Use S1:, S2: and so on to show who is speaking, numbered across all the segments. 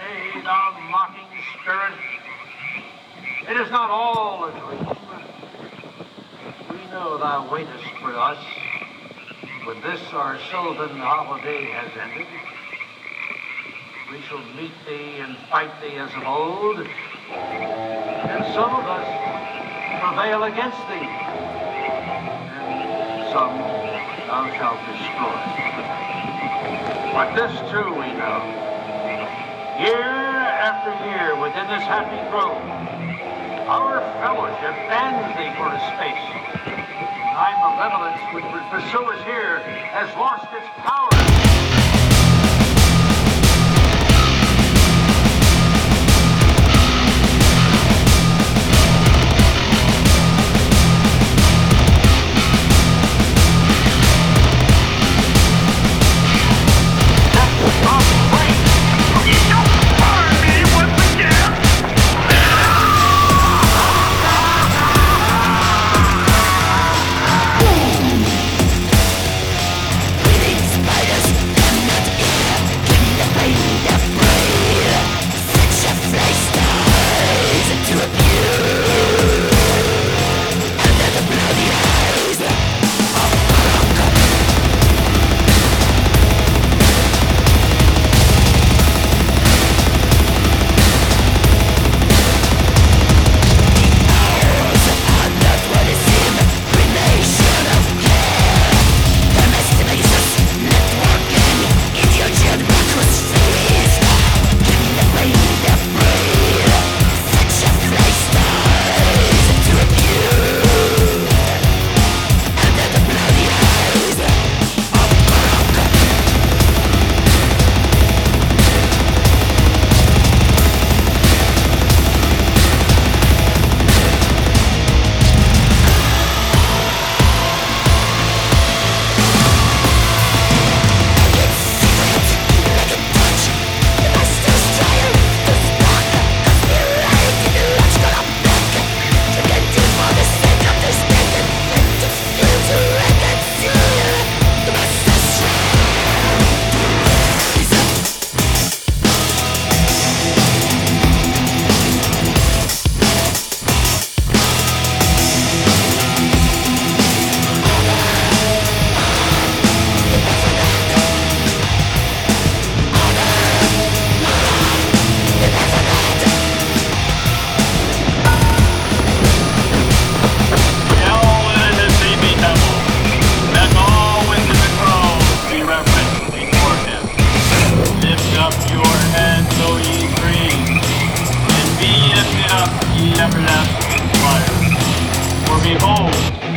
S1: Hey, thou mocking spirit, it is not all a dream. We know thou waitest for us when this our sylvan holiday has ended. We shall meet thee and fight thee as of old, and some of us prevail against thee, and some thou shalt destroy. But this too we know. Year after year within this happy grove, our fellowship bans thee for a space. Thy malevolence which would pursue us here has lost its power. Everlasting fire. For behold,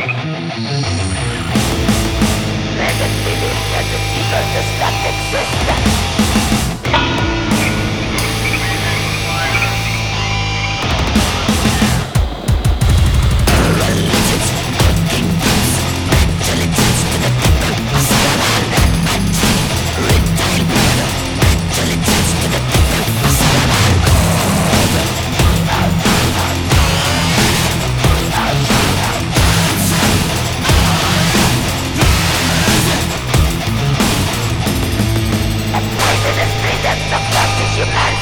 S1: let it be that the deeper does not exist. Humanity.